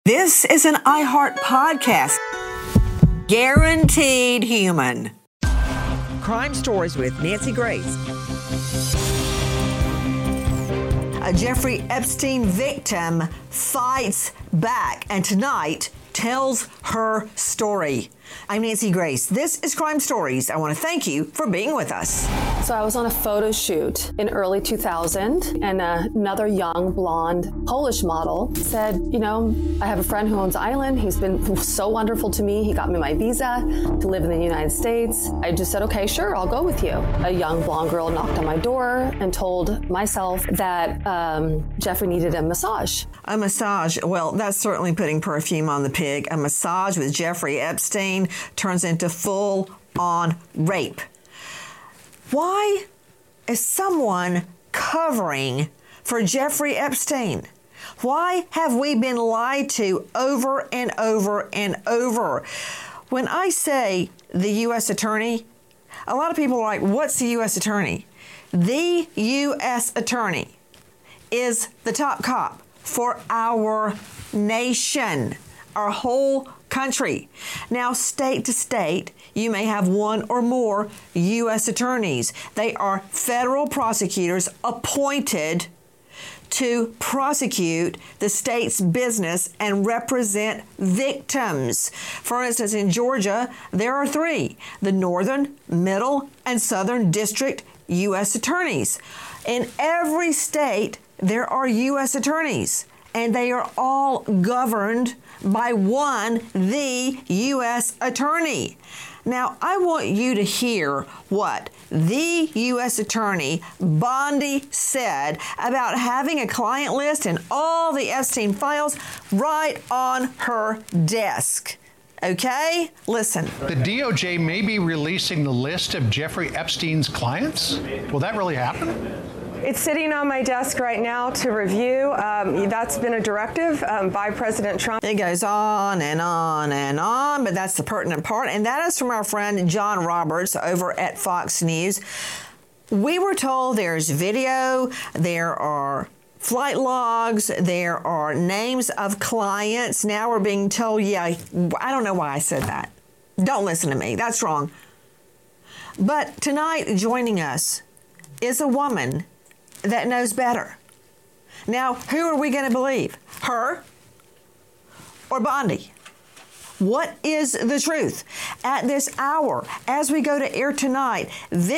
This is an iHeart podcast. Guaranteed human. Crime Stories with Nancy Grace. A Jeffrey Epstein victim fights back and tonight tells her story. I'm Nancy Grace. This is Crime Stories. I want to thank you for being with us. So I was on a photo shoot in early 2000, and another young blonde Polish model said, I have a friend who owns Island. He's been so wonderful to me. He got me my visa to live in the United States. I just said, okay, sure, I'll go with you. A young blonde girl knocked on my door and told myself that Jeffrey needed a massage. A massage, well, that's certainly putting perfume on the pig. A massage with Jeffrey Epstein turns into full-on rape. Why is someone covering for Jeffrey Epstein? Why have we been lied to over and over and over? When I say the U.S. attorney, a lot of people are like, what's the U.S. attorney? The U.S. attorney is the top cop for our nation, our whole country. Now, state to state, you may have one or more U.S. attorneys. They are federal prosecutors appointed to prosecute the state's business and represent victims. For instance, in Georgia, there are three: the Northern, Middle, and Southern District U.S. attorneys. In every state, there are U.S. attorneys, and they are all governed by the U.S. attorney. Now, I want you to hear what the U.S. attorney, Bondi, said about having a client list and all the Epstein files right on her desk. Okay? Listen. The DOJ may be releasing the list of Jeffrey Epstein's clients? Will that really happen? It's sitting on my desk right now to review. That's been a directive by President Trump. It goes on and on and on, but that's the pertinent part. And that is from our friend John Roberts over at Fox News. We were told there's video, there are flight logs, there are names of clients. Now we're being told, I don't know why I said that. Don't listen to me. That's wrong. But tonight, joining us is a woman that knows better. Now, who are we going to believe? Her or Bondi? What is the truth? At this hour, as we go to air tonight,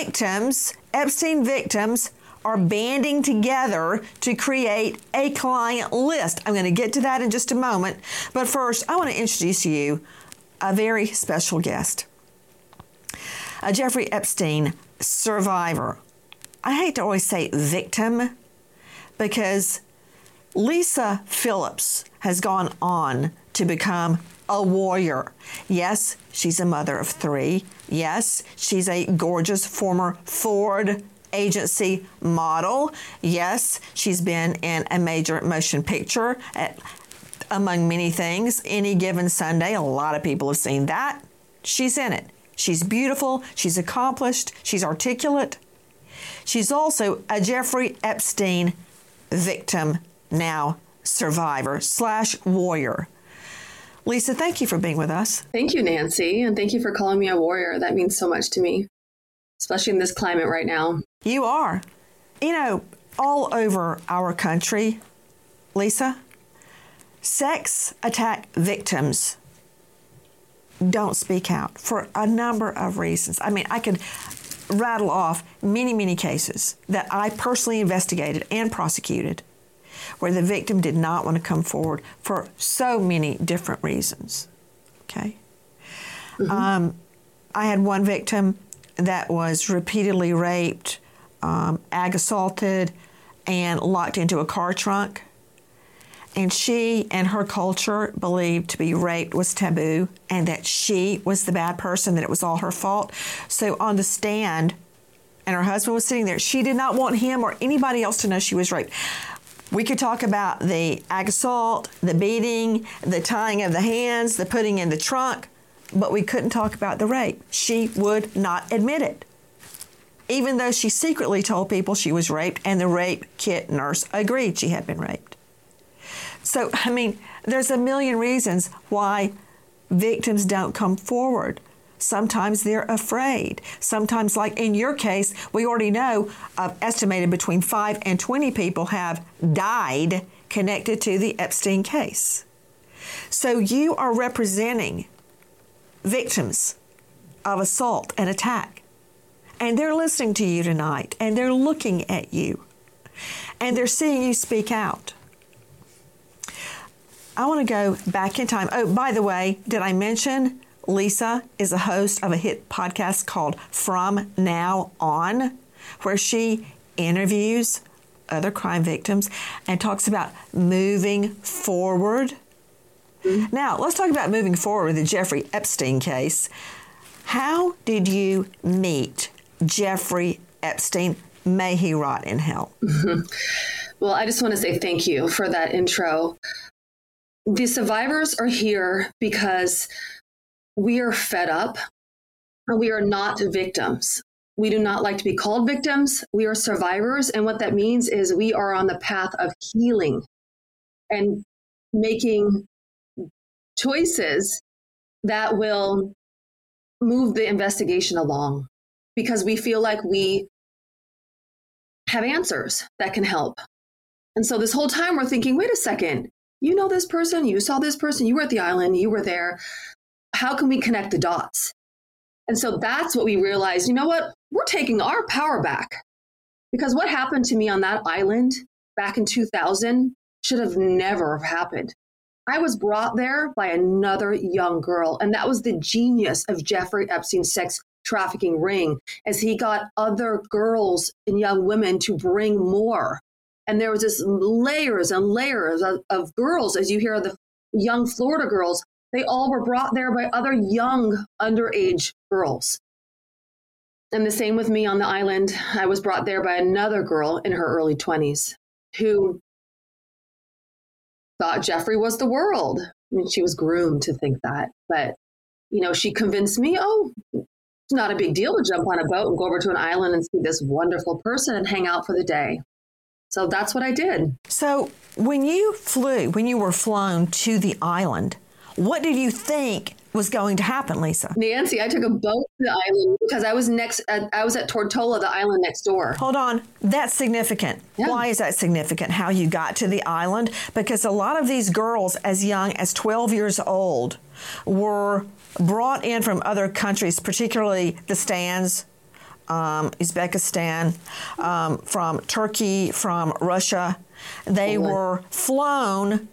Epstein victims are banding together to create a client list. I'm going to get to that in just a moment. But first, I want to introduce to you a very special guest. A Jeffrey Epstein survivor. I hate to always say victim because Lisa Phillips has gone on to become a warrior. Yes, she's a mother of three. Yes, she's a gorgeous former Ford agency model. Yes, she's been in a major motion picture, among many things. Any Given Sunday, a lot of people have seen that. She's in it. She's beautiful. She's accomplished. She's articulate. She's also a Jeffrey Epstein victim, now survivor / warrior. Lisa, thank you for being with us. Thank you, Nancy, and thank you for calling me a warrior. That means so much to me, especially in this climate right now. You are. All over our country, Lisa, sex attack victims don't speak out for a number of reasons. I mean, I could rattle off many, many cases that I personally investigated and prosecuted where the victim did not want to come forward for so many different reasons. Okay? Mm-hmm. I had one victim that was repeatedly raped, ag assaulted, and locked into a car trunk. And she and her culture believed to be raped was taboo and that she was the bad person, that it was all her fault. So on the stand, and her husband was sitting there, she did not want him or anybody else to know she was raped. We could talk about the ag assault, the beating, the tying of the hands, the putting in the trunk, but we couldn't talk about the rape. She would not admit it, even though she secretly told people she was raped, and the rape kit nurse agreed she had been raped. So, I mean, there's a million reasons why victims don't come forward. Sometimes they're afraid. Sometimes, like in your case, we already know estimated between 5 and 20 people have died connected to the Epstein case. So you are representing victims of assault and attack. And they're listening to you tonight, and they're looking at you, and they're seeing you speak out. I want to go back in time. Oh, by the way, did I mention Lisa is a host of a hit podcast called From Now On, where she interviews other crime victims and talks about moving forward. Mm-hmm. Now, let's talk about moving forward with the Jeffrey Epstein case. How did you meet Jeffrey Epstein? May he rot in hell. Mm-hmm. Well, I just want to say thank you for that intro. The survivors are here because we are fed up and we are not victims. We do not like to be called victims. We are survivors. And what that means is we are on the path of healing and making choices that will move the investigation along because we feel like we have answers that can help. And so this whole time we're thinking, wait a second, you know this person, you saw this person, you were at the island, you were there. How can we connect the dots? And so that's what we realized, you know what? We're taking our power back. Because what happened to me on that island back in 2000 should have never happened. I was brought there by another young girl, and that was the genius of Jeffrey Epstein's sex trafficking ring, as he got other girls and young women to bring more. And there was this layers and layers of girls, as you hear the young Florida girls, they all were brought there by other young underage girls. And the same with me on the island. I was brought there by another girl in her early 20s who thought Jeffrey was the world. I mean, she was groomed to think that. But, you know, she convinced me, it's not a big deal to jump on a boat and go over to an island and see this wonderful person and hang out for the day. So that's what I did. So when you were flown to the island, what did you think was going to happen, Lisa? Nancy, I took a boat to the island because I was at Tortola, the island next door. Hold on. That's significant. Yeah. Why is that significant, how you got to the island? Because a lot of these girls as young as 12 years old were brought in from other countries, particularly the Stans, Uzbekistan, from Turkey, from Russia. They were flown,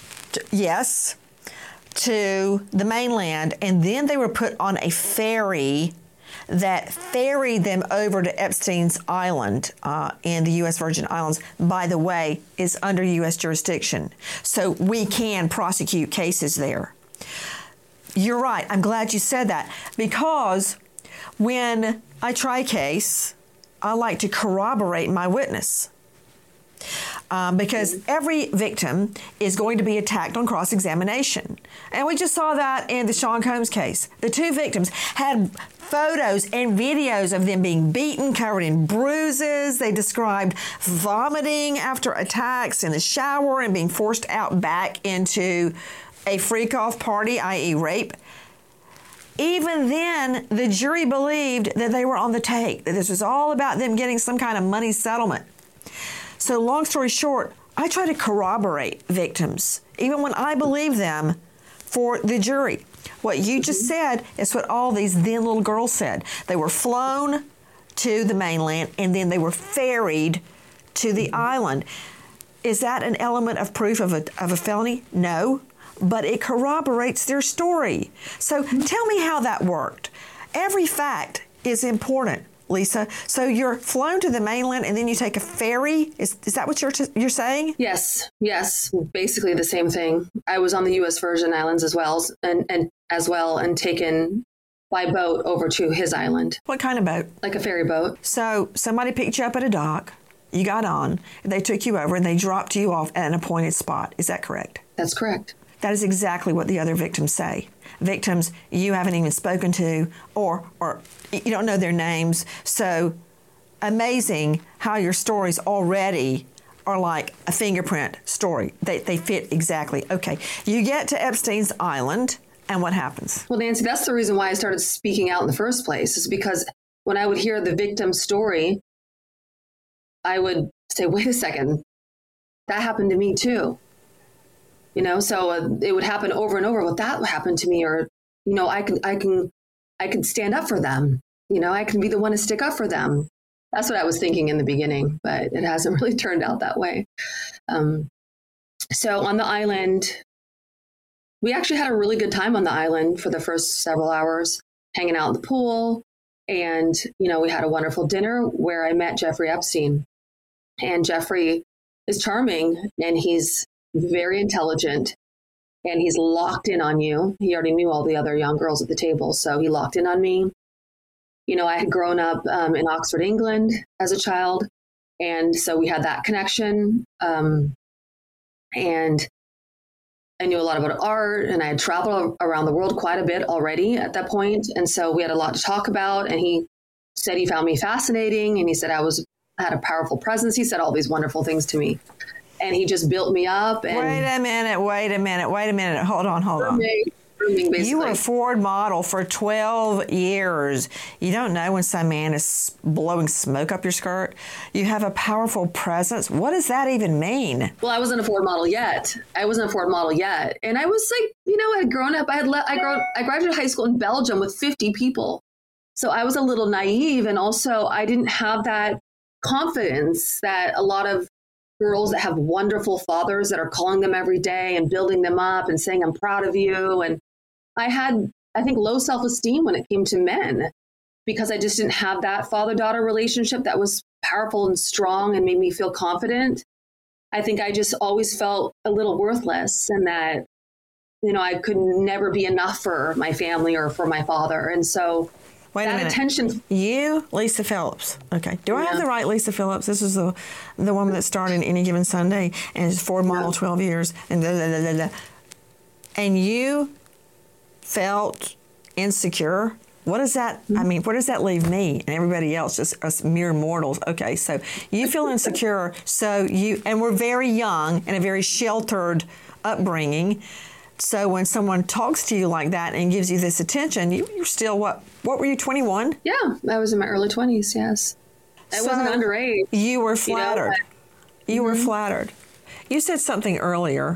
to the mainland, and then they were put on a ferry that ferried them over to Epstein's Island in the U.S. Virgin Islands, by the way, is under U.S. jurisdiction. So we can prosecute cases there. You're right. I'm glad you said that, because when I try a case, I like to corroborate my witness. Because every victim is going to be attacked on cross-examination. And we just saw that in the Sean Combs case. The two victims had photos and videos of them being beaten, covered in bruises. They described vomiting after attacks in the shower and being forced out back into a freak-off party, i.e. rape. Even then, the jury believed that they were on the take, that this was all about them getting some kind of money settlement. So long story short, I try to corroborate victims, even when I believe them, for the jury. What you just said is what all these then little girls said. They were flown to the mainland, and then they were ferried to the island. Is that an element of proof of a felony? No, but it corroborates their story. So tell me how that worked. Every fact is important, Lisa. So you're flown to the mainland and then you take a ferry? Is that what you're saying? Yes, basically the same thing. I was on the U.S. Virgin Islands as well, and taken by boat over to his island. What kind of boat? Like a ferry boat. So somebody picked you up at a dock, you got on, they took you over and they dropped you off at an appointed spot. Is that correct? That's correct. That is exactly what the other victims say. Victims you haven't even spoken to, or you don't know their names. So amazing how your stories already are like a fingerprint story. They fit exactly. Okay, you get to Epstein's Island, and what happens? Well, Nancy, that's the reason why I started speaking out in the first place, is because when I would hear the victim's story, I would say, wait a second, that happened to me too. So it would happen over and over. Well, that happened to me, or, I can stand up for them. I can be the one to stick up for them. That's what I was thinking in the beginning, but it hasn't really turned out that way. So on the island, we actually had a really good time on the island for the first several hours, hanging out in the pool. And, we had a wonderful dinner where I met Jeffrey Epstein. And Jeffrey is charming, and he's very intelligent, and he's locked in on you. He already knew all the other young girls at the table, so he locked in on me. I had grown up in Oxford, England as a child, and so we had that connection. And I knew a lot about art, and I had traveled around the world quite a bit already at that point. And so we had a lot to talk about, and he said he found me fascinating, and he said I had a powerful presence. He said all these wonderful things to me, and he just built me up. And wait a minute. Hold on. You were a Ford model for 12 years. You don't know when some man is blowing smoke up your skirt. You have a powerful presence. What does that even mean? Well, I wasn't a Ford model yet. And I was like, I had grown up. I graduated high school in Belgium with 50 people. So I was a little naive. And also I didn't have that confidence that a lot of girls that have wonderful fathers that are calling them every day and building them up and saying, I'm proud of you. And I had, I think, low self-esteem when it came to men, because I just didn't have that father-daughter relationship that was powerful and strong and made me feel confident. I think I just always felt a little worthless, and that, I could never be enough for my family or for my father. And so wait a minute. Attention. You, Lisa Phillips. Okay. Do I have the right Lisa Phillips? This is the woman that starred in Any Given Sunday and is Ford model 12 years and And you felt insecure. What does that, where does that leave me and everybody else, just us mere mortals? Okay, so you feel insecure, and we're very young and a very sheltered upbringing. So when someone talks to you like that and gives you this attention, you're still, what were you, 21? Yeah, I was in my early 20s, yes. I wasn't underage. You were flattered. You were flattered. You said something earlier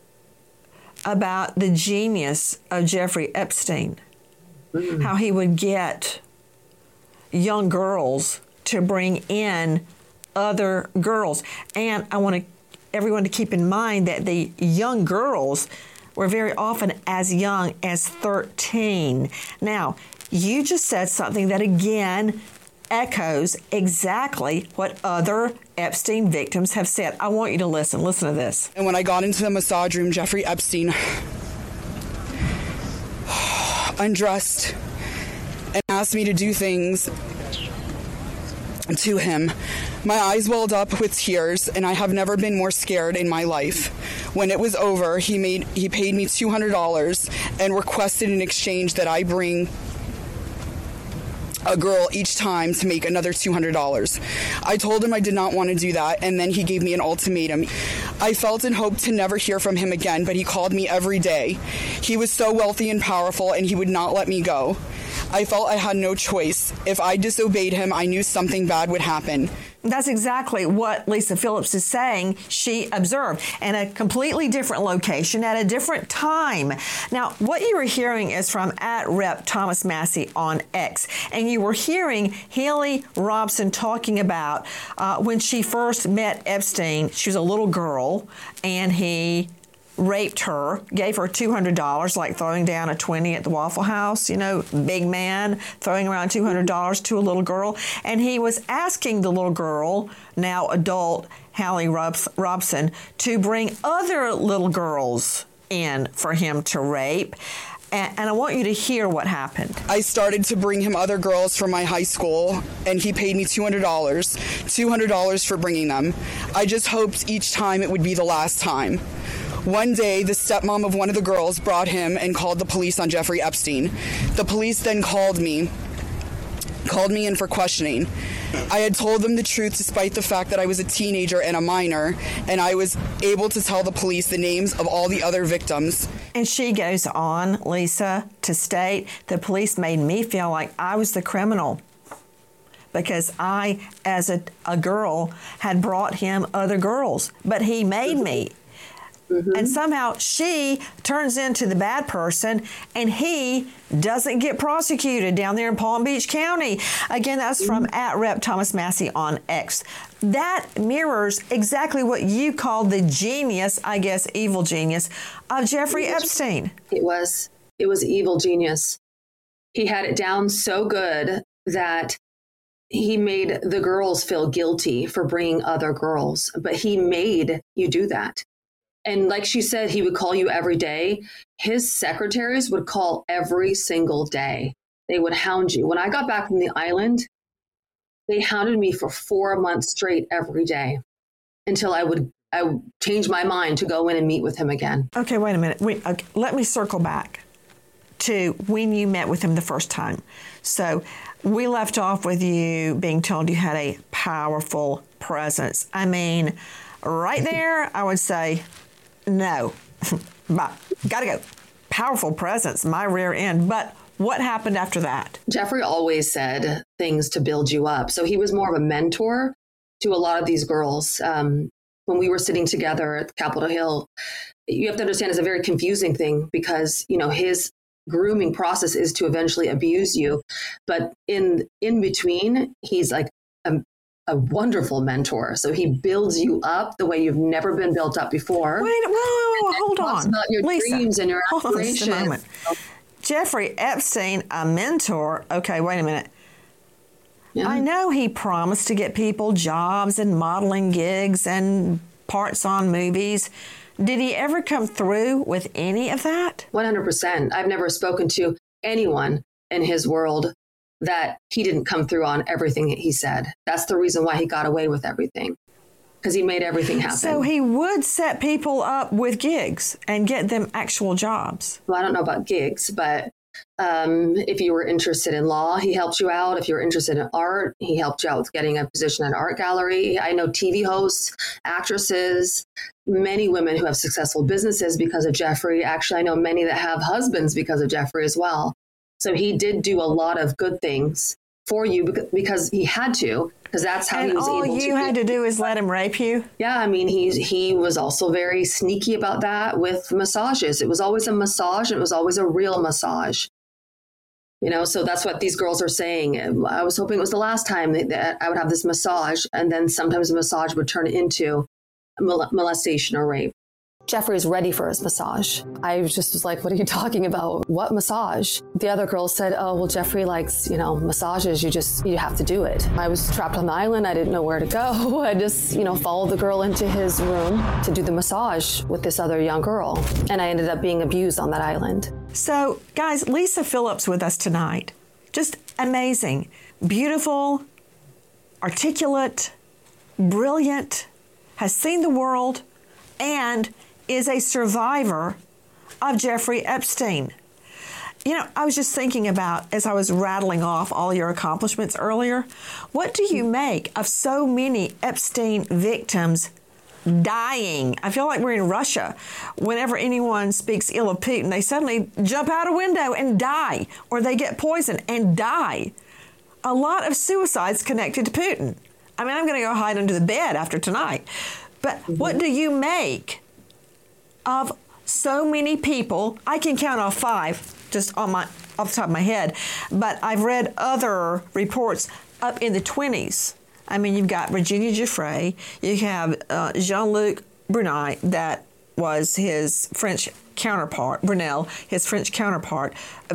about the genius of Jeffrey Epstein, how he would get young girls to bring in other girls. And I want everyone to keep in mind that the young girls were very often as young as 13. Now, you just said something that again echoes exactly what other Epstein victims have said. I want you to listen. Listen to this. And when I got into the massage room, Jeffrey Epstein undressed and asked me to do things to him. My eyes welled up with tears, and I have never been more scared in my life. When it was over, he paid me $200 and requested in exchange that I bring a girl each time to make another $200. I told him I did not want to do that, and then he gave me an ultimatum. I felt and hoped to never hear from him again, but he called me every day. He was so wealthy and powerful, and he would not let me go. I felt I had no choice. If I disobeyed him, I knew something bad would happen. That's exactly what Lisa Phillips is saying she observed in a completely different location at a different time. Now, what you were hearing is from @Rep Thomas Massey on X, and you were hearing Haley Robson talking about when she first met Epstein. She was a little girl, and he raped her, gave her $200, like throwing down a 20 at the Waffle House, big man throwing around $200 to a little girl. And he was asking the little girl, now adult Haley Robson, to bring other little girls in for him to rape. And I want you to hear what happened. I started to bring him other girls from my high school, and he paid me $200 for bringing them. I just hoped each time it would be the last time. One day, the stepmom of one of the girls brought him and called the police on Jeffrey Epstein. The police then called me. called me in for questioning. I had told them the truth despite the fact that I was a teenager and a minor, and I was able to tell the police the names of all the other victims. And she goes on, Lisa, to state, the police made me feel like I was the criminal because I, as a girl, had brought him other girls, but he made me. And somehow she turns into the bad person and he doesn't get prosecuted down there in Palm Beach County. Again, that's from @Rep Thomas Massey on X. That mirrors exactly what you called the genius, I guess, evil genius of Jeffrey Epstein. It was evil genius. He had it down so good that he made the girls feel guilty for bringing other girls, but he made you do that. And like she said, he would call you every day. His secretaries would call every single day. They would hound you. When I got back from the island, they hounded me for 4 months straight every day until I would change my mind to go in and meet with him again. Okay, wait a minute. Let me circle back to when you met with him the first time. So we left off with you being told you had a powerful presence. I mean, right there, I would say, no, but gotta go. Powerful presence, my rear end. But what happened after that? Jeffrey always said things to build you up. So he was more of a mentor to a lot of these girls. When we were sitting together at Capitol Hill, you have to understand it's a very confusing thing because, you know, his grooming process is to eventually abuse you. But in between, he's like a wonderful mentor. So he builds you up the way you've never been built up before. Wait, whoa, hold on. About your Lisa, dreams and your aspirations. Hold on just a moment. Jeffrey Epstein, a mentor. Okay, wait a minute. Yeah. I know he promised to get people jobs and modeling gigs and parts on movies. Did he ever come through with any of that? 100%. I've never spoken to anyone in his world that he didn't come through on everything that he said. That's the reason why he got away with everything, because he made everything happen. So he would set people up with gigs and get them actual jobs. Well, I don't know about gigs, but if you were interested in law, he helped you out. If you were interested in art, he helped you out with getting a position at an art gallery. I know TV hosts, actresses, many women who have successful businesses because of Jeffrey. Actually, I know many that have husbands because of Jeffrey as well. So he did do a lot of good things for you because he had to, because that's how he was able to. And all you had to do is let him rape you? Yeah, I mean, he was also very sneaky about that with massages. It was always a massage, and it was always a real massage. You know, so that's what these girls are saying. I was hoping it was the last time that I would have this massage, and then sometimes the massage would turn into molestation or rape. Jeffrey's ready for his massage. I just was like, what are you talking about? What massage? The other girls said, oh, well, Jeffrey likes, massages. You have to do it. I was trapped on the island. I didn't know where to go. I just, followed the girl into his room to do the massage with this other young girl. And I ended up being abused on that island. So, guys, Lisa Phillips with us tonight. Just amazing. Beautiful, articulate, brilliant, has seen the world, and is a survivor of Jeffrey Epstein. I was just thinking about, as I was rattling off all your accomplishments earlier, what do you make of so many Epstein victims dying? I feel like we're in Russia. Whenever anyone speaks ill of Putin, they suddenly jump out a window and die, or they get poisoned and die. A lot of suicides connected to Putin. I mean, I'm going to go hide under the bed after tonight. But what do you make of so many people? I can count off 5 just off the top of my head, but I've read other reports up in the 20s. I mean, you've got Virginia Giuffre, you have Jean-Luc Brunel, that was his French counterpart, his French counterpart.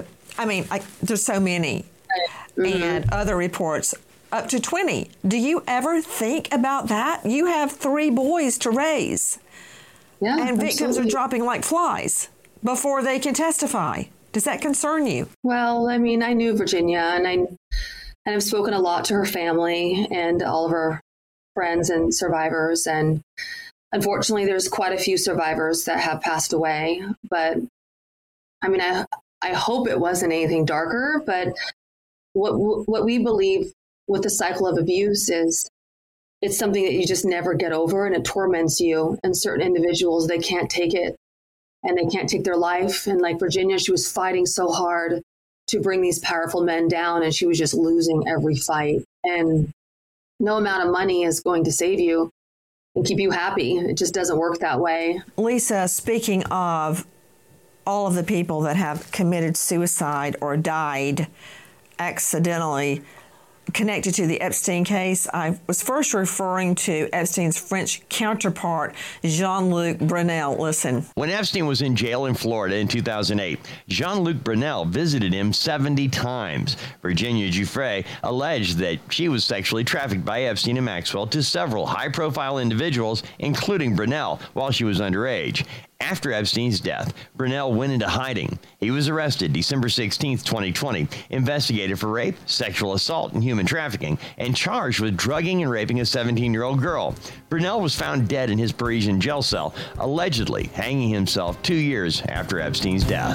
There's so many. And other reports up to 20. Do you ever think about that? You have 3 boys to raise. Yeah, and victims are dropping like flies before they can testify. Does that concern you? Well, I mean, I knew Virginia, and I've spoken a lot to her family and all of her friends and survivors. And unfortunately, there's quite a few survivors that have passed away. But I mean, I hope it wasn't anything darker, but what we believe with the cycle of abuse is it's something that you just never get over, and it torments you. And certain individuals, they can't take it and they can't take their life. And like Virginia, she was fighting so hard to bring these powerful men down, and she was just losing every fight. And no amount of money is going to save you and keep you happy. It just doesn't work that way. Lisa, speaking of all of the people that have committed suicide or died accidentally connected to the Epstein case, I was first referring to Epstein's French counterpart, Jean-Luc Brunel. Listen. When Epstein was in jail in Florida in 2008, Jean-Luc Brunel visited him 70 times. Virginia Giuffre alleged that she was sexually trafficked by Epstein and Maxwell to several high-profile individuals, including Brunel, while she was underage. After Epstein's death, Brunel went into hiding. He was arrested December 16, 2020, investigated for rape, sexual assault, and human trafficking, and charged with drugging and raping a 17-year-old girl. Brunel was found dead in his Parisian jail cell, allegedly hanging himself 2 years after Epstein's death.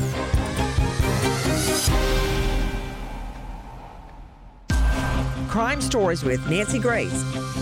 Crime Stories with Nancy Grace.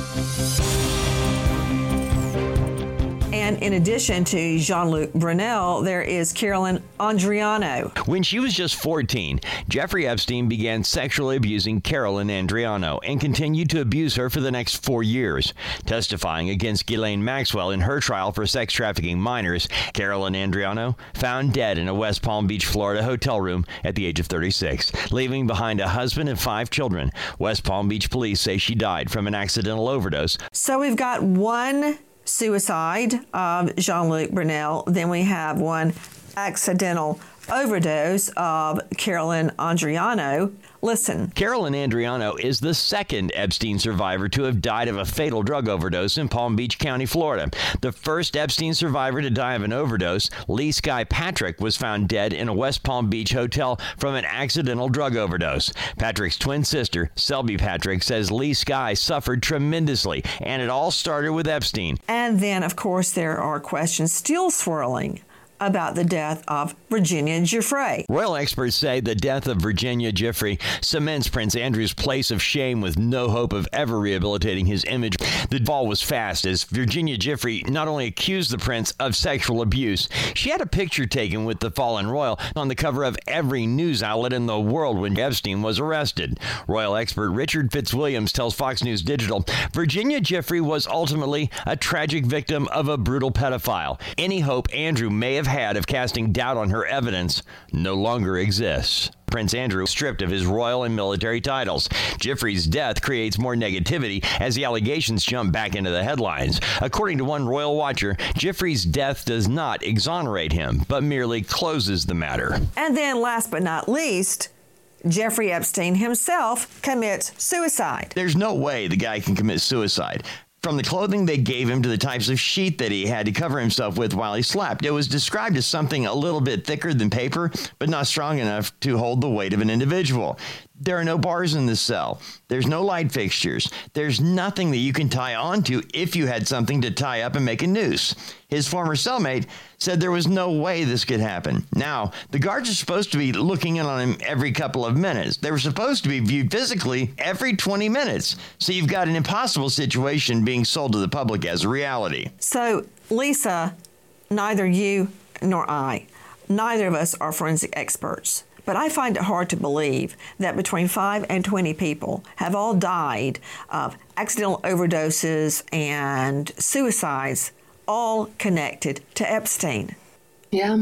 And in addition to Jean-Luc Brunel, there is Carolyn Andriano. When she was just 14, Jeffrey Epstein began sexually abusing Carolyn Andriano and continued to abuse her for the next 4 years. Testifying against Ghislaine Maxwell in her trial for sex trafficking minors, Carolyn Andriano found dead in a West Palm Beach, Florida hotel room at the age of 36, leaving behind a husband and 5 children. West Palm Beach police say she died from an accidental overdose. So we've got one suicide of Jean-Luc Brunel. Then we have one accidental overdose of Carolyn Andriano. Listen. Carolyn Andriano is the second Epstein survivor to have died of a fatal drug overdose in Palm Beach County, Florida. The first Epstein survivor to die of an overdose, Lee Skye Patrick, was found dead in a West Palm Beach hotel from an accidental drug overdose. Patrick's twin sister, Selby Patrick, says Lee Skye suffered tremendously, and it all started with Epstein. And then, of course, there are questions still swirling about the death of Virginia Giuffre. Royal experts say the death of Virginia Giuffre cements Prince Andrew's place of shame with no hope of ever rehabilitating his image. The fall was fast as Virginia Giuffre not only accused the prince of sexual abuse, she had a picture taken with the fallen royal on the cover of every news outlet in the world when Epstein was arrested. Royal expert Richard Fitzwilliams tells Fox News Digital, Virginia Giuffre was ultimately a tragic victim of a brutal pedophile. Any hope Andrew may have had of casting doubt on her evidence no longer exists. Prince Andrew stripped of his royal and military titles. Giuffre's death creates more negativity as the allegations jump back into the headlines. According to one royal watcher, Giuffre's death does not exonerate him, but merely closes the matter. And then last but not least, Jeffrey Epstein himself commits suicide. There's no way the guy can commit suicide. From the clothing they gave him to the types of sheet that he had to cover himself with while he slept, it was described as something a little bit thicker than paper, but not strong enough to hold the weight of an individual. There are no bars in the cell. There's no light fixtures. There's nothing that you can tie onto if you had something to tie up and make a noose. His former cellmate said there was no way this could happen. Now, the guards are supposed to be looking in on him every couple of minutes. They were supposed to be viewed physically every 20 minutes. So you've got an impossible situation being sold to the public as a reality. So, Lisa, neither you nor I, neither of us are forensic experts. But I find it hard to believe that between 5 and 20 people have all died of accidental overdoses and suicides, all connected to Epstein. Yeah,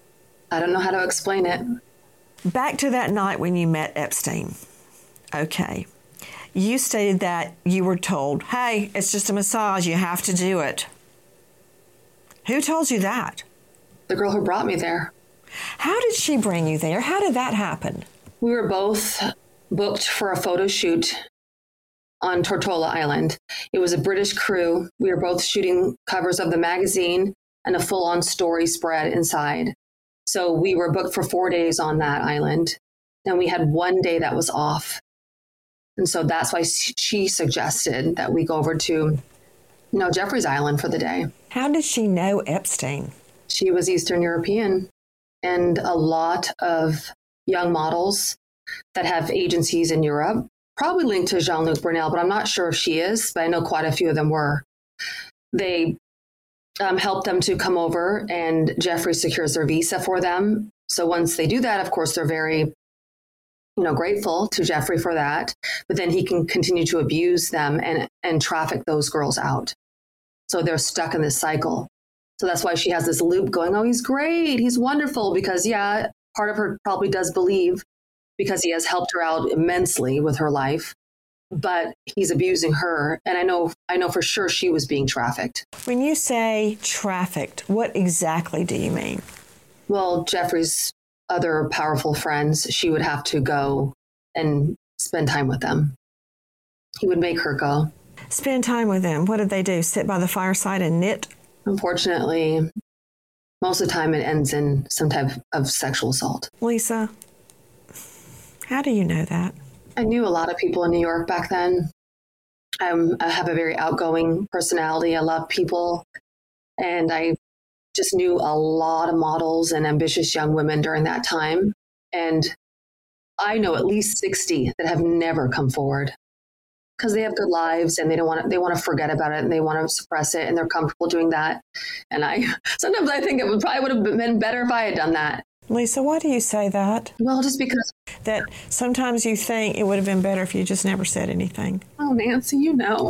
I don't know how to explain it. Back to that night when you met Epstein. Okay. You stated that you were told, hey, it's just a massage, you have to do it. Who told you that? The girl who brought me there. How did she bring you there? How did that happen? We were both booked for a photo shoot on Tortola Island. It was a British crew. We were both shooting covers of the magazine and a full-on story spread inside. So we were booked for 4 days on that island. Then we had 1 day that was off. And so that's why she suggested that we go over to, Jeffrey's Island for the day. How did she know Epstein? She was Eastern European. And a lot of young models that have agencies in Europe, probably linked to Jean-Luc Brunel, but I'm not sure if she is, but I know quite a few of them were. They helped them to come over, and Jeffrey secures their visa for them. So once they do that, of course, they're very grateful to Jeffrey for that, but then he can continue to abuse them and traffic those girls out. So they're stuck in this cycle. So that's why she has this loop going, oh, he's great, he's wonderful, because part of her probably does believe, because he has helped her out immensely with her life, but he's abusing her. And I know for sure she was being trafficked. When you say trafficked, what exactly do you mean? Well, Jeffrey's other powerful friends, she would have to go and spend time with them. He would make her go. Spend time with them. What did they do? Sit by the fireside and knit? Unfortunately, most of the time it ends in some type of sexual assault. Lisa, how do you know that? I knew a lot of people in New York back then. I have a very outgoing personality. I love people. And I just knew a lot of models and ambitious young women during that time. And I know at least 60 that have never come forward because they have good lives and they want to forget about it and they want to suppress it and they're comfortable doing that. And sometimes I think it probably would have been better if I had done that. Lisa, why do you say that? Well, just because. That sometimes you think it would have been better if you just never said anything. Oh, Nancy,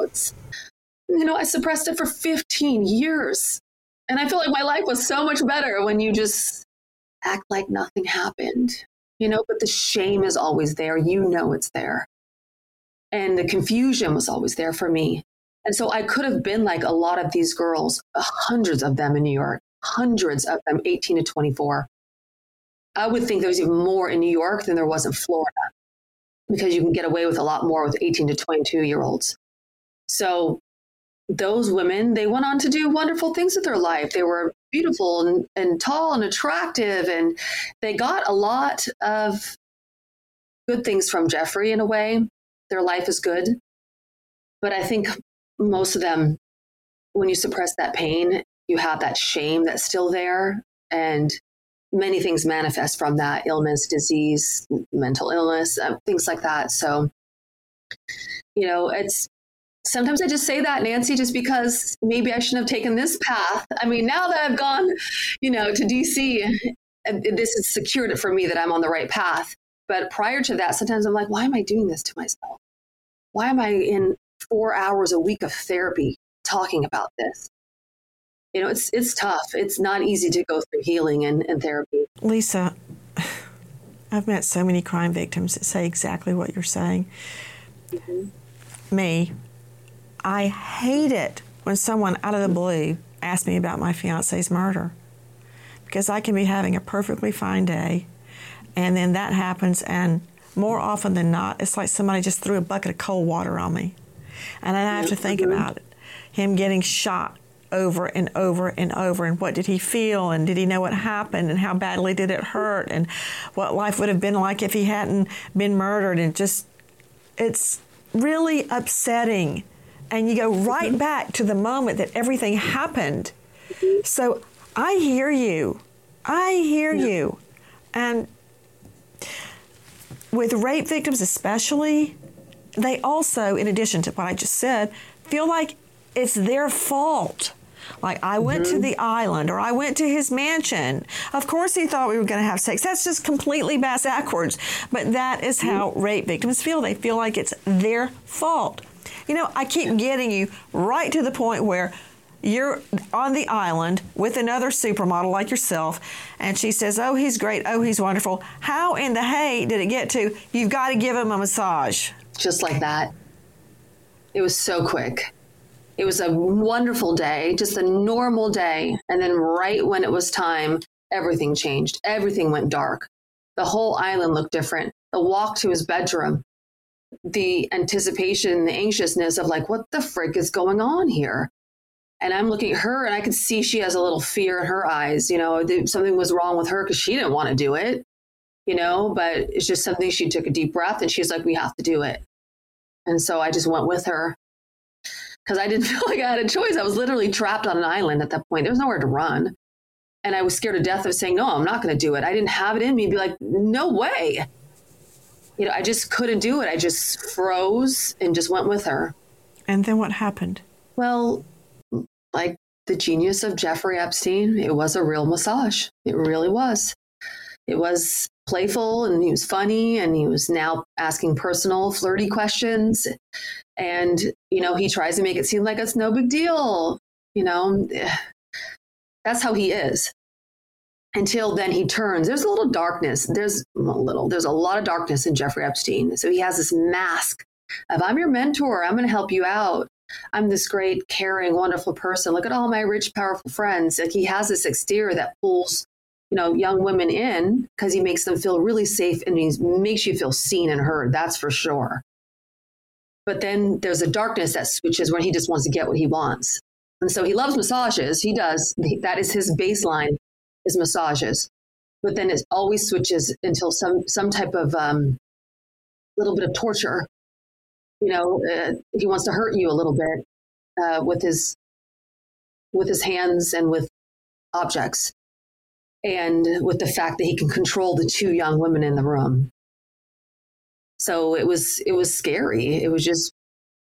I suppressed it for 15 years. And I feel like my life was so much better when you just act like nothing happened, but the shame is always there. It's there. And the confusion was always there for me. And so I could have been like a lot of these girls, hundreds of them in New York, hundreds of them, 18 to 24. I would think there was even more in New York than there was in Florida because you can get away with a lot more with 18 to 22-year-olds. So those women, they went on to do wonderful things with their life. They were beautiful and tall and attractive, and they got a lot of good things from Jeffrey in a way. Their life is good. But I think most of them, when you suppress that pain, you have that shame that's still there. And many things manifest from that: illness, disease, mental illness, things like that. So, it's sometimes I just say that, Nancy, just because maybe I shouldn't have taken this path. I mean, now that I've gone, to DC, this has secured it for me that I'm on the right path. But prior to that, sometimes I'm like, why am I doing this to myself? Why am I in 4 hours a week of therapy talking about this? It's tough. It's not easy to go through healing and therapy. Lisa, I've met so many crime victims that say exactly what you're saying. Mm-hmm. Me, I hate it when someone out of the blue asks me about my fiance's murder, because I can be having a perfectly fine day and then that happens, and more often than not, it's like somebody just threw a bucket of cold water on me. And I have to think about it. Him getting shot over and over and over, and what did he feel, and did he know what happened, and how badly did it hurt, and what life would have been like if he hadn't been murdered, and it's really upsetting. And you go right back to the moment that everything happened. So I hear you. And with rape victims especially, they also, in addition to what I just said, feel like it's their fault. Like, I went to the island, or I went to his mansion. Of course he thought we were going to have sex. That's just completely backwards. But that is how rape victims feel. They feel like it's their fault. I keep getting you right to the point where you're on the island with another supermodel like yourself, and she says, oh, he's great, oh, he's wonderful. How in the hay did it get to, you've got to give him a massage? Just like that. It was so quick. It was a wonderful day, just a normal day. And then right when it was time, everything changed. Everything went dark. The whole island looked different. The walk to his bedroom, the anticipation, the anxiousness of like, what the frick is going on here? And I'm looking at her and I could see she has a little fear in her eyes. Something was wrong with her because she didn't want to do it, but it's just something. She took a deep breath and she's like, we have to do it. And so I just went with her because I didn't feel like I had a choice. I was literally trapped on an island at that point. There was nowhere to run. And I was scared to death of saying, no, I'm not going to do it. I didn't have it in me to be like, no way. I just couldn't do it. I just froze and just went with her. And then what happened? Well, like the genius of Jeffrey Epstein, it was a real massage. It really was. It was playful, and he was funny, and he was now asking personal, flirty questions. And, he tries to make it seem like it's no big deal. That's how he is. Until then he turns. There's a little darkness. There's a lot of darkness in Jeffrey Epstein. So he has this mask of, I'm your mentor. I'm going to help you out. I'm this great, caring, wonderful person. Look at all my rich, powerful friends. Like, he has this exterior that pulls, young women in because he makes them feel really safe, and he makes you feel seen and heard. That's for sure. But then there's a darkness that switches when he just wants to get what he wants. And so he loves massages. He does. That is his baseline, is massages. But then it always switches until some type of little bit of torture. He wants to hurt you a little bit with his hands and with objects, and with the fact that he can control the two young women in the room. So it was scary. It was just,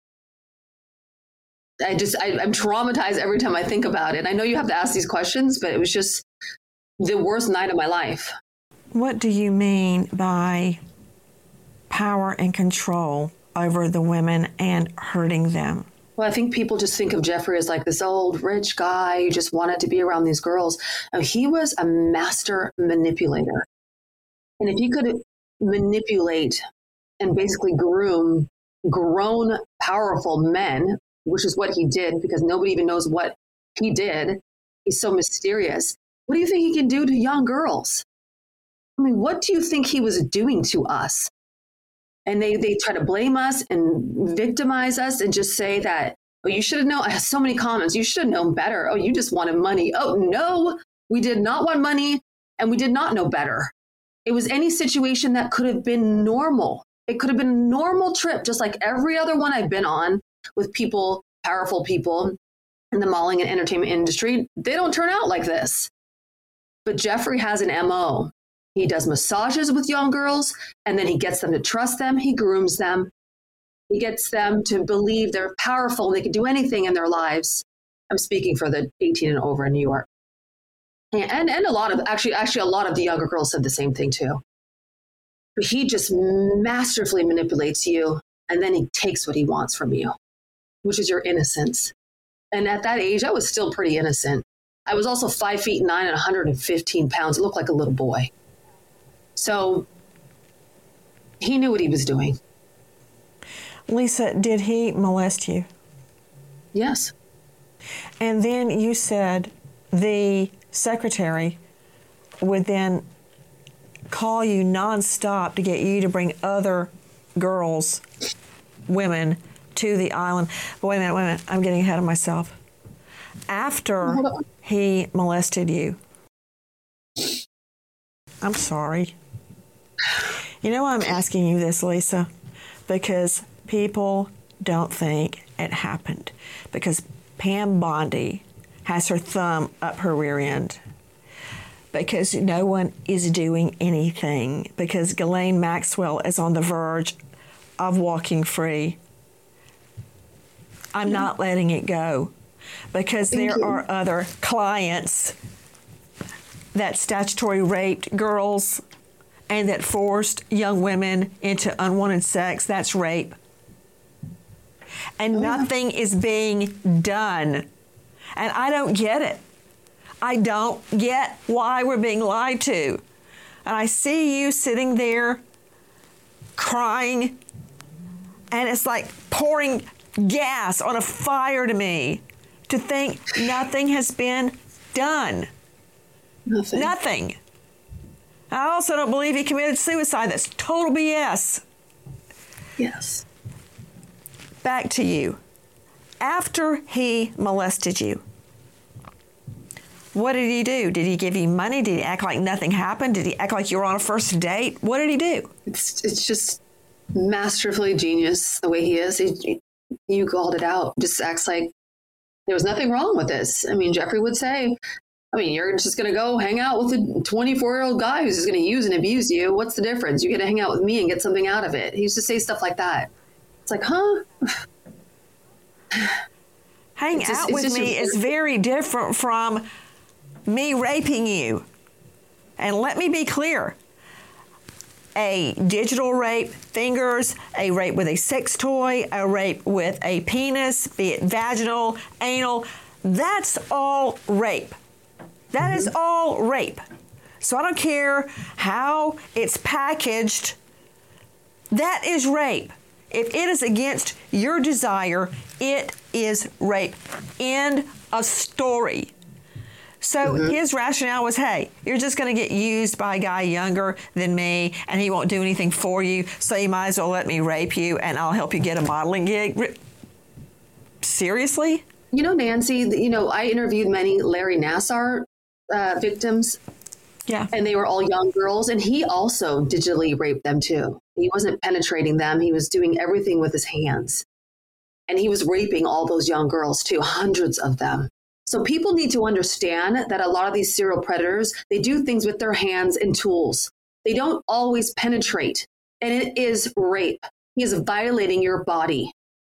I'm traumatized every time I think about it. I know you have to ask these questions, but it was just the worst night of my life. What do you mean by power and control over the women and hurting them? Well, I think people just think of Jeffrey as like this old rich guy who just wanted to be around these girls. Now, he was a master manipulator. And if he could manipulate and basically groom grown, powerful men, which is what he did, because nobody even knows what he did. He's so mysterious. What do you think he can do to young girls? I mean, what do you think he was doing to us? And they try to blame us and victimize us and just say that, oh, you should have known. I have so many comments. You should have known better. Oh, you just wanted money. Oh, no, we did not want money, and we did not know better. It was any situation that could have been normal. It could have been a normal trip, just like every other one I've been on with people, powerful people in the modeling and entertainment industry. They don't turn out like this. But Jeffrey has an MO. He does massages with young girls, and then he gets them to trust them. He grooms them. He gets them to believe they're powerful and they can do anything in their lives. I'm speaking for the 18 and over in New York. And a lot of, actually a lot of the younger girls said the same thing too. But he just masterfully manipulates you, and then he takes what he wants from you, which is your innocence. And at that age, I was still pretty innocent. I was also 5'9" and 115 pounds. It looked like a little boy. So he knew what he was doing. Lisa, did he molest you? Yes. And then you said the secretary would then call you nonstop to get you to bring other girls, women, to the island. But wait a minute. I'm getting ahead of myself. After he molested you, I'm sorry. You know why I'm asking you this, Lisa? Because people don't think it happened. Because Pam Bondi has her thumb up her rear end. Because no one is doing anything. Because Ghislaine Maxwell is on the verge of walking free. I'm not letting it go. Because there are other clients that statutory raped girls and that forced young women into unwanted sex. That's rape. And nothing is being done. And I don't get it. I don't get why we're being lied to. And I see you sitting there crying, and it's like pouring gas on a fire to me to think nothing has been done. Nothing. I also don't believe he committed suicide. That's total BS. Yes. Back to you. After he molested you, what did he do? Did he give you money? Did he act like nothing happened? Did he act like you were on a first date? What did he do? It's just masterfully genius the way he is. You called it out. Just acts like there was nothing wrong with this. I mean, Jeffrey would say, I mean, you're just going to go hang out with a 24-year-old guy who's just going to use and abuse you. What's the difference? You get to hang out with me and get something out of it. He used to say stuff like that. It's like, huh? Hang out with me is very different from me raping you. And let me be clear. A digital rape, fingers, a rape with a sex toy, a rape with a penis, be it vaginal, anal, that's all rape. That is all rape. So I don't care how it's packaged. That is rape. If it is against your desire, it is rape. End of story. So his rationale was, hey, you're just going to get used by a guy younger than me, and he won't do anything for you, so you might as well let me rape you, and I'll help you get a modeling gig. Seriously? You know, Nancy, I interviewed many Larry Nassar victims. Yeah. And they were all young girls, and he also digitally raped them too. He wasn't penetrating them. He was doing everything with his hands. And he was raping all those young girls too, hundreds of them. So people need to understand that a lot of these serial predators, they do things with their hands and tools. They don't always penetrate, and it is rape. He is violating your body.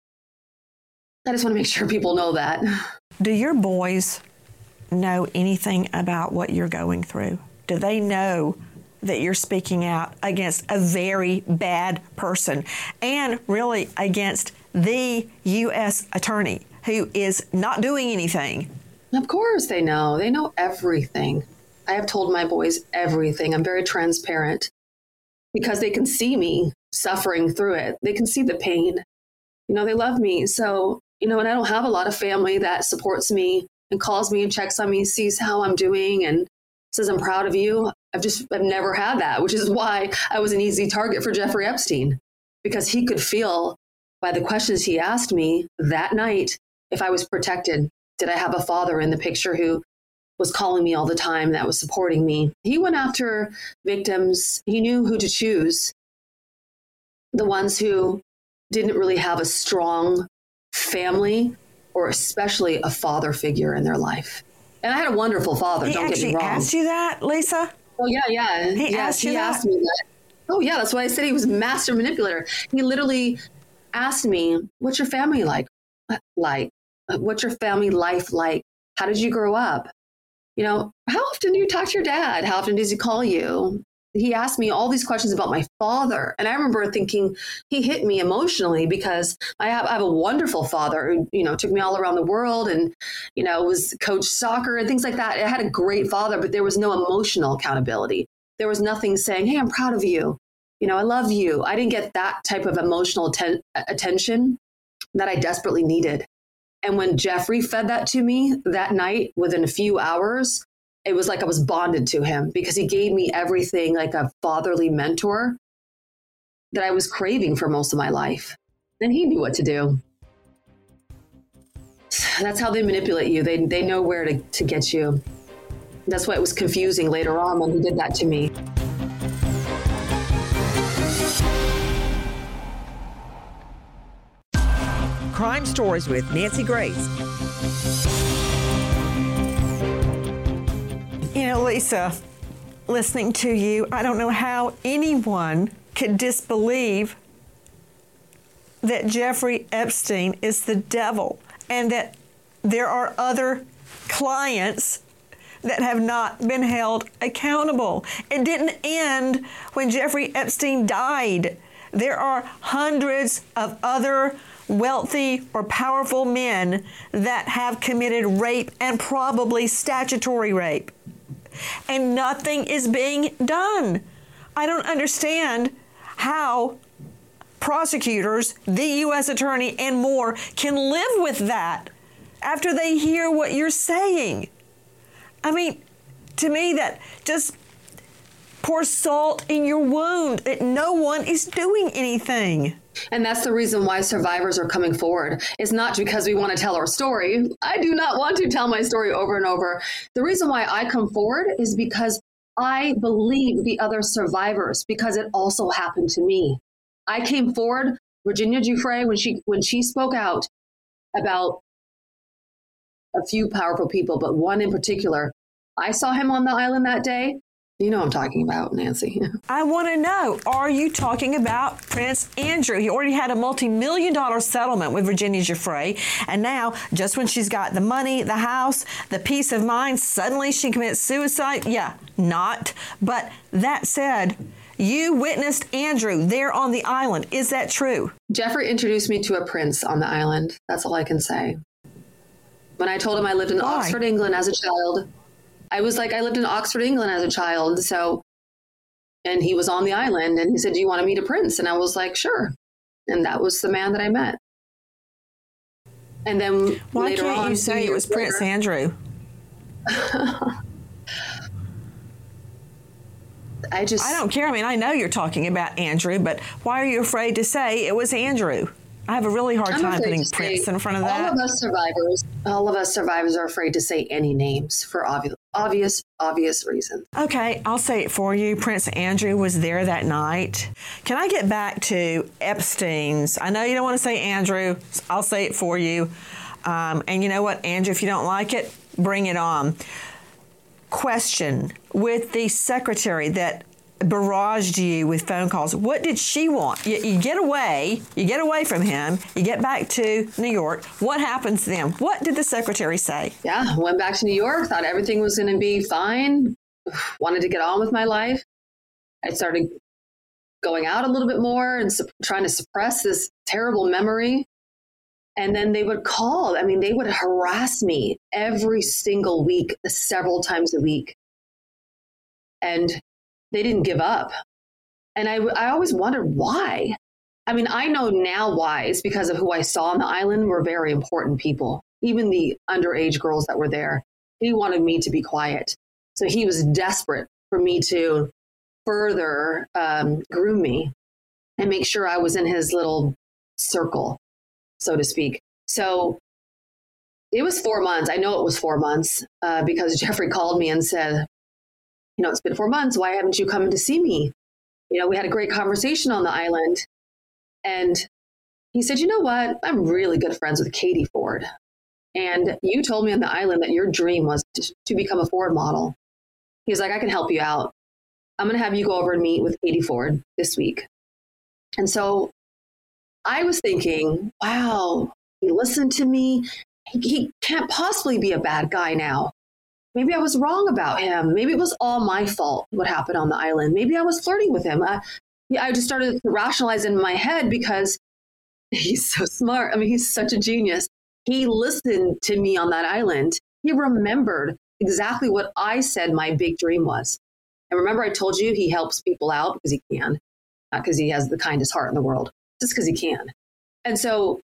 I just want to make sure people know that. Do your boys know anything about what you're going through? Do they know that you're speaking out against a very bad person and really against the U.S. attorney who is not doing anything? Of course they know. They know everything. I have told my boys everything. I'm very transparent because they can see me suffering through it. They can see the pain. They love me. So, and I don't have a lot of family that supports me and calls me and checks on me, sees how I'm doing and says, I'm proud of you. I've never had that, which is why I was an easy target for Jeffrey Epstein, because he could feel by the questions he asked me that night if I was protected. Did I have a father in the picture who was calling me all the time, that was supporting me? He went after victims. He knew who to choose. The ones who didn't really have a strong family or especially a father figure in their life. And I had a wonderful father, don't get me wrong. He asked you that, Lisa? Oh, yeah. He asked you that? Asked me that. Oh, yeah, that's why I said he was a master manipulator. He literally asked me, what's your family like? What's your family life like? How did you grow up? How often do you talk to your dad? How often does he call you? He asked me all these questions about my father. And I remember thinking he hit me emotionally because I have a wonderful father who, took me all around the world and, was coached soccer and things like that. I had a great father, but there was no emotional accountability. There was nothing saying, hey, I'm proud of you. I love you. I didn't get that type of emotional attention that I desperately needed. And when Jeffrey fed that to me that night, within a few hours, it was like I was bonded to him because he gave me everything like a fatherly mentor that I was craving for most of my life. And he knew what to do. That's how they manipulate you. They know where to get you. That's why it was confusing later on when he did that to me. Crime Stories with Nancy Grace. Lisa, listening to you, I don't know how anyone could disbelieve that Jeffrey Epstein is the devil and that there are other clients that have not been held accountable. It didn't end when Jeffrey Epstein died. There are hundreds of other wealthy or powerful men that have committed rape and probably statutory rape. And nothing is being done. I don't understand how prosecutors, the U.S. attorney, and more can live with that after they hear what you're saying. I mean, to me, that just pours salt in your wound that no one is doing anything. And that's the reason why survivors are coming forward. It's not because we want to tell our story. I do not want to tell my story over and over. The reason why I come forward is because I believe the other survivors, because it also happened to me. I came forward, Virginia Giuffre, when she spoke out about a few powerful people, but one in particular, I saw him on the island that day. You know what I'm talking about, Nancy. I want to know, are you talking about Prince Andrew? He already had a multi-million-dollar settlement with Virginia Giuffre, and now, just when she's got the money, the house, the peace of mind, suddenly she commits suicide? Yeah, not. But that said, you witnessed Andrew there on the island. Is that true? Jeffrey introduced me to a prince on the island. That's all I can say. When I told him I lived in Oxford, England as a child, I was like, I lived in Oxford, England as a child. So, and he was on the island and he said, do you want to meet a prince? And I was like, sure. And that was the man that I met. And then why can't you say it was Prince Andrew? I don't care. I mean, I know you're talking about Andrew, but why are you afraid to say it was Andrew? I have a really hard time putting Prince in front of that. All of us survivors are afraid to say any names for obvious reasons. Okay, I'll say it for you. Prince Andrew was there that night. Can I get back to Epstein's? I know you don't want to say Andrew. I'll say it for you. And you know what, Andrew, if you don't like it, bring it on. Question with the secretary that barraged you with phone calls. What did she want? You get away from him, you get back to New York. What happens then? What did the secretary say? Yeah, went back to New York, thought everything was going to be fine, wanted to get on with my life. I started going out a little bit more and trying to suppress this terrible memory. And then they would call. I mean, they would harass me every single week, several times a week. And they didn't give up. And I always wondered why. I mean, I know now why. It's because of who I saw on the island were very important people. Even the underage girls that were there. He wanted me to be quiet. So he was desperate for me to further groom me and make sure I was in his little circle, so to speak. So it was 4 months. I know it was 4 months because Jeffrey called me and said, you know, it's been 4 months. Why haven't you come in to see me? You know, we had a great conversation on the island. And he said, you know what? I'm really good friends with Katie Ford. And you told me on the island that your dream was to become a Ford model. He was like, I can help you out. I'm going to have you go over and meet with Katie Ford this week. And so I was thinking, wow, he listened to me. He can't possibly be a bad guy now. Maybe I was wrong about him. Maybe it was all my fault what happened on the island. Maybe I was flirting with him. I just started to rationalize in my head because he's so smart. I mean, he's such a genius. He listened to me on that island. He remembered exactly what I said my big dream was. And remember, I told you he helps people out because he can, not because he has the kindest heart in the world, just because he can. And so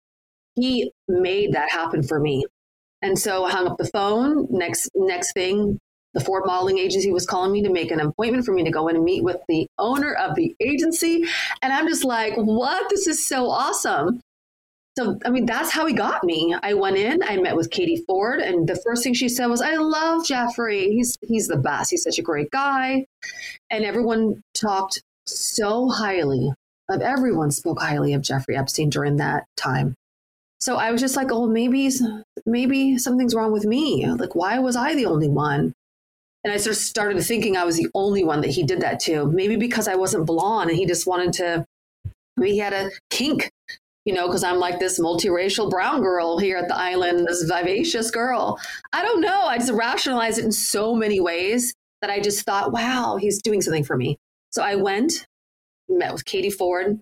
he made that happen for me. And so I hung up the phone. Next thing, the Ford modeling agency was calling me to make an appointment for me to go in and meet with the owner of the agency. And I'm just like, what? This is so awesome. So, I mean, that's how he got me. I went in, I met with Katie Ford, and the first thing she said was, I love Jeffrey. He's the best. He's such a great guy. And everyone talked so highly of, everyone spoke highly of Jeffrey Epstein during that time. So I was just like, oh, maybe something's wrong with me. Like, why was I the only one? And I sort of started thinking I was the only one that he did that to. Maybe because I wasn't blonde and he just wanted to, maybe he had a kink, you know, because I'm like this multiracial brown girl here at the island, this vivacious girl. I don't know. I just rationalized it in so many ways that I just thought, wow, he's doing something for me. So I went, met with Katie Ford,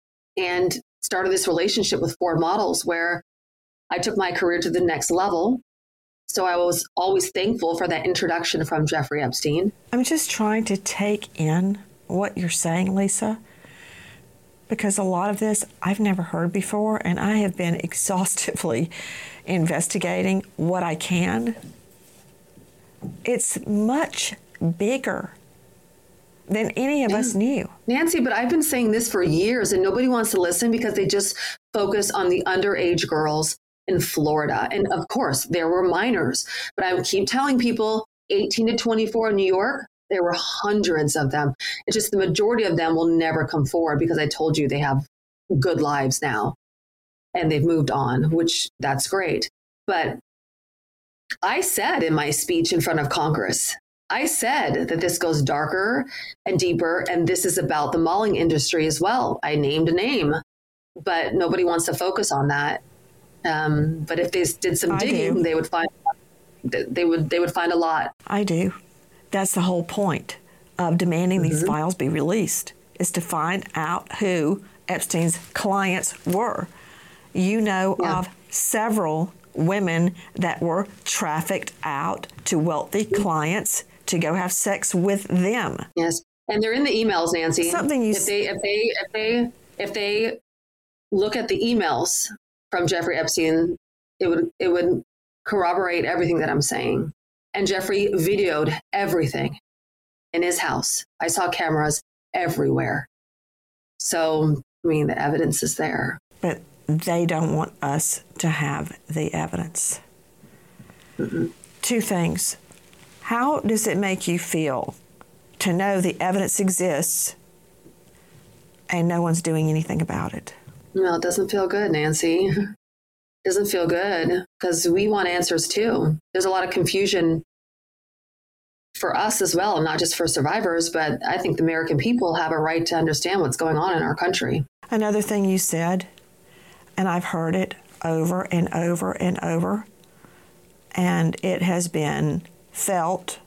and started this relationship with Ford Models where I took my career to the next level. So I was always thankful for that introduction from Jeffrey Epstein. I'm just trying to take in what you're saying, Lisa, because a lot of this I've never heard before, and I have been exhaustively investigating what I can. It's much bigger than any of us knew. Nancy, but I've been saying this for years and nobody wants to listen because they just focus on the underage girls in Florida. And of course, there were minors, but I would keep telling people 18 to 24 in New York, there were hundreds of them. It's just the majority of them will never come forward because I told you they have good lives now and they've moved on, which that's great. But I said in my speech in front of Congress, I said that this goes darker and deeper, and this is about the mauling industry as well. I named a name, but nobody wants to focus on that. But if they did some digging, they would find a lot. I do. That's the whole point of demanding these files be released, is to find out who Epstein's clients were. You know of several women that were trafficked out to wealthy clients to go have sex with them. Yes, and they're in the emails, Nancy. Something you if they look at the emails from Jeffrey Epstein, it would corroborate everything that I'm saying. And Jeffrey videoed everything in his house. I saw cameras everywhere. So, I mean, the evidence is there. But they don't want us to have the evidence. Two things. How does it make you feel to know the evidence exists and no one's doing anything about it? No, it doesn't feel good, Nancy. It doesn't feel good because we want answers too. There's a lot of confusion for us as well, not just for survivors, but I think the American people have a right to understand what's going on in our country. Another thing you said, and I've heard it over and over and over, and it has been felt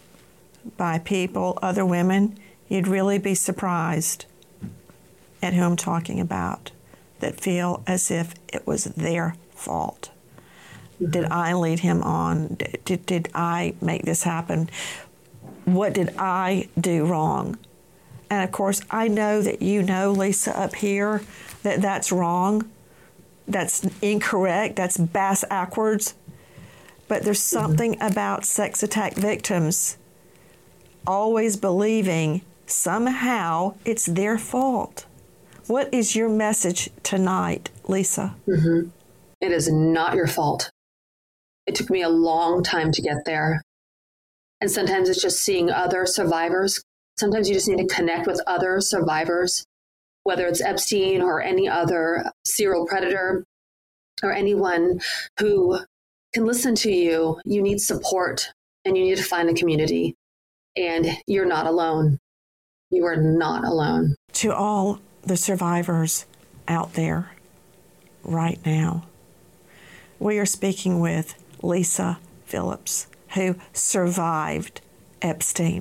by people, other women, you'd really be surprised at who I'm talking about, that feel as if it was their fault. Did I lead him on? Did I make this happen? What did I do wrong? And of course, I know that you know, Lisa, up here, that that's wrong. That's incorrect. That's bass-ackwards. But there's something about sex attack victims always believing somehow it's their fault. What is your message tonight, Lisa? It is not your fault. It took me a long time to get there. And sometimes it's just seeing other survivors. Sometimes you just need to connect with other survivors, whether it's Epstein or any other serial predator or anyone who can listen to you. You need support and you need to find a community. And you're not alone. You are not alone. To all the survivors out there right now, we are speaking with Lisa Phillips, who survived Epstein.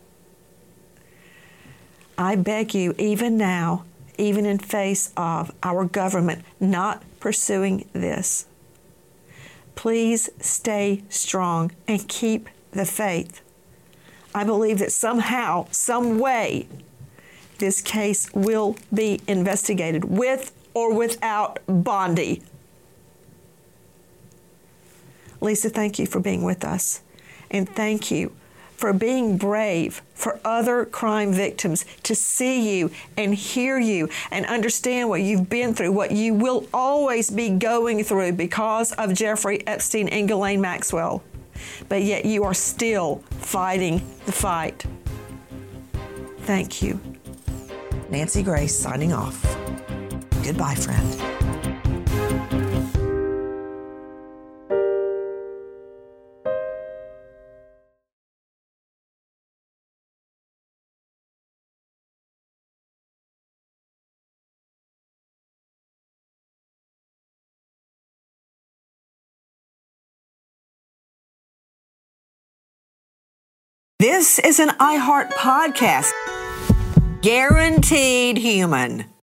I beg you, even now, even in face of our government not pursuing this, please stay strong and keep the faith. I believe that somehow, some way, this case will be investigated with or without Bondi. Lisa, thank you for being with us. And thank you for being brave for other crime victims to see you and hear you and understand what you've been through, what you will always be going through because of Jeffrey Epstein and Ghislaine Maxwell. But yet you are still fighting the fight. Thank you. Nancy Grace signing off. Goodbye, friend. This is an iHeart podcast. Guaranteed human.